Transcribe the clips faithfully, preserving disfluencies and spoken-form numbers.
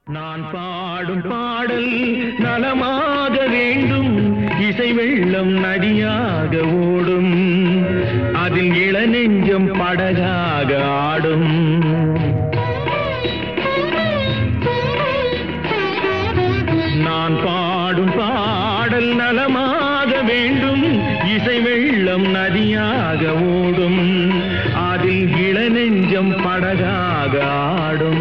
நான் பாடும் பாடல் நலமாக வேண்டும், இசை வெள்ளம் நதியாக ஓடும், அதில் இளநெஞ்சம் படகாக ஆடும். நான் பாடும் பாடல் நலமாக வேண்டும், இசை வெள்ளம் நதியாக ஓடும், அதில் இளநெஞ்சம் படகாக ஆடும்.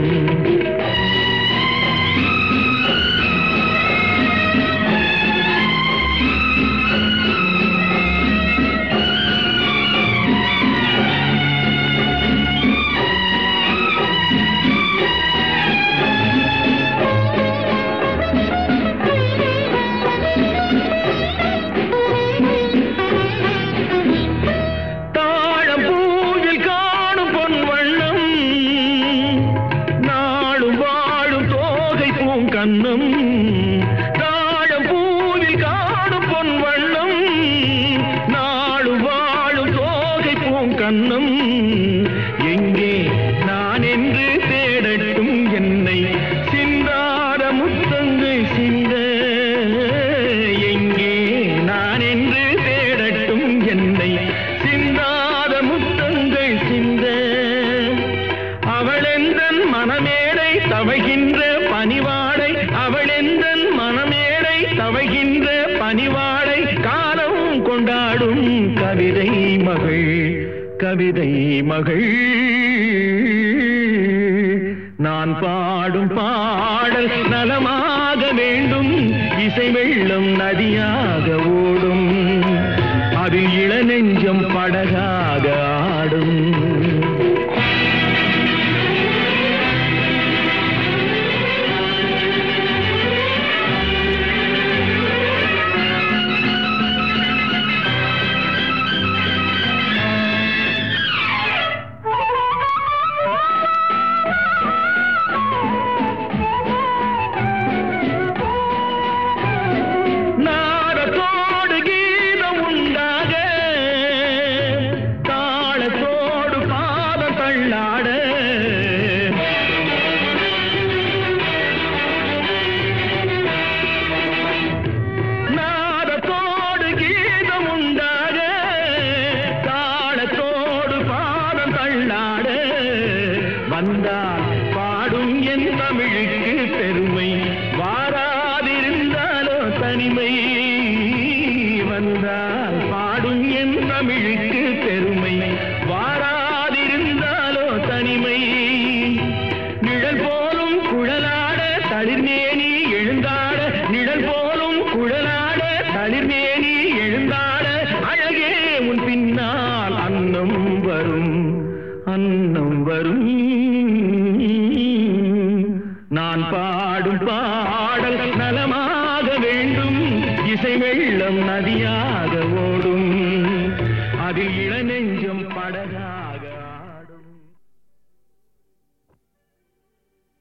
கண்ணம் தாழம் பூவில் காணும் பொன் வண்ணம், நாடு வாழும் தோகை பூங்கண்ணம். எங்கே நான் என்று தேடட்டும் என்னை சிந்தாத முத்தங்கள் சிந்த, எங்கே நான் என்று தேடட்டும் என்னை சிந்தாத முத்தங்கள் சிந்த. அவளெந்தன் மனமேடை தவைகின்ற பணிவாடை, அவளெந்தன் மனமேடை தவைகின்ற பணிவாடை, காலம் கொண்டாடும் கவிதை மகள் கவிதை மகள். நான் பாடும் பாடல் நலமாக வேண்டும், இசை வெள்ளம் நதியாக ஓடும், அதில் இளநெஞ்சம் படகாக ஆடும். நாதத்தோடு கீதம் உண்டாக, தாளத்தோடு பாதம் தள்ளாட, வந்தால் பாடும் என் தமிழுக்கு பெருமை, வாராதிருந்தாலோ தனிமை. வந்தால் பாடும் என் தமிழுக்கு பெருமை, வாராதிருந்தாலோ தனிமை. நிழல் போலும் குழலாட தளிர்மேனி எழுந்தாட, நிழல் போலும் குழலாட தளிர்மேனி எழுந்தாட, அழகே உன் பின்னால் அன்னம் வரும் அன்னம் வரும். நான் பாடும் பாடல் நலமாக வேண்டும், இசை வெள்ளம் நதியாக ஓடும்.